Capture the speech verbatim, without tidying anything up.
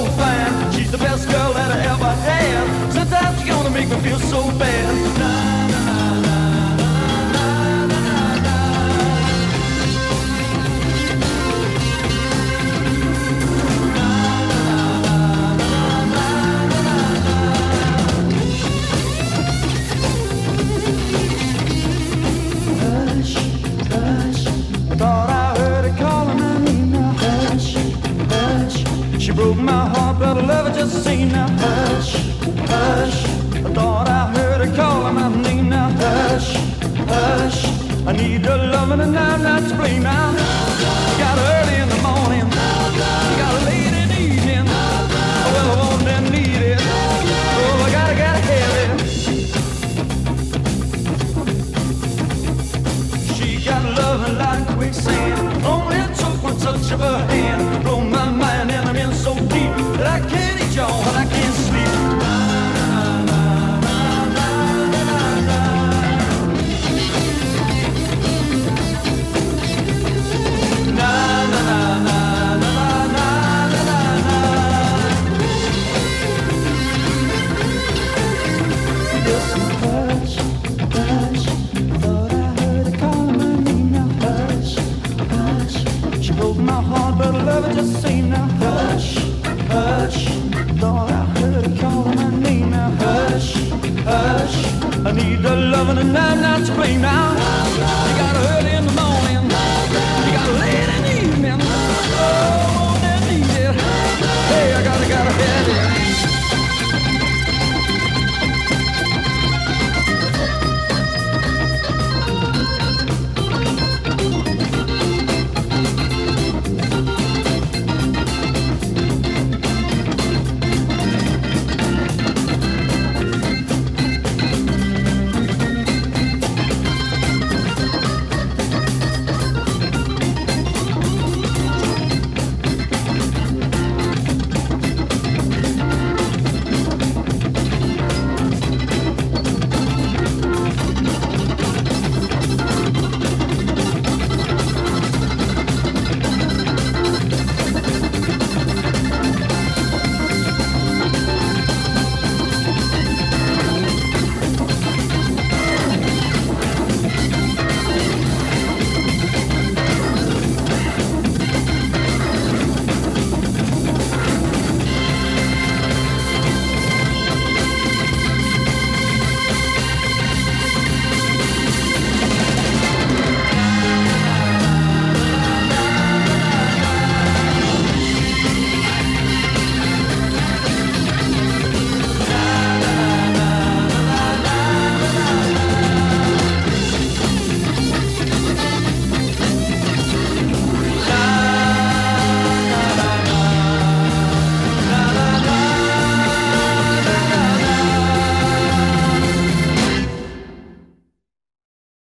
fine. She's the best girl that I ever had. Sometimes she's gonna make me feel so bad. Na, na, na, na, na, na, na, na, Hush, hush, I thought I heard her calling my name now. Hush, hush, she broke my heart, but I love her just the same now. Hush, hush, I thought I heard her calling my name now. Hush, hush, I need her loving and I'm not to blame now. Got her early in the morning, got her late in the evening. Oh, well, I want and need it. Oh, I gotta, gotta have it. She got loving like quicksand. Only took one touch of her hand. Blow my mind and I'm in so deep that I can't eat y'all, but I can't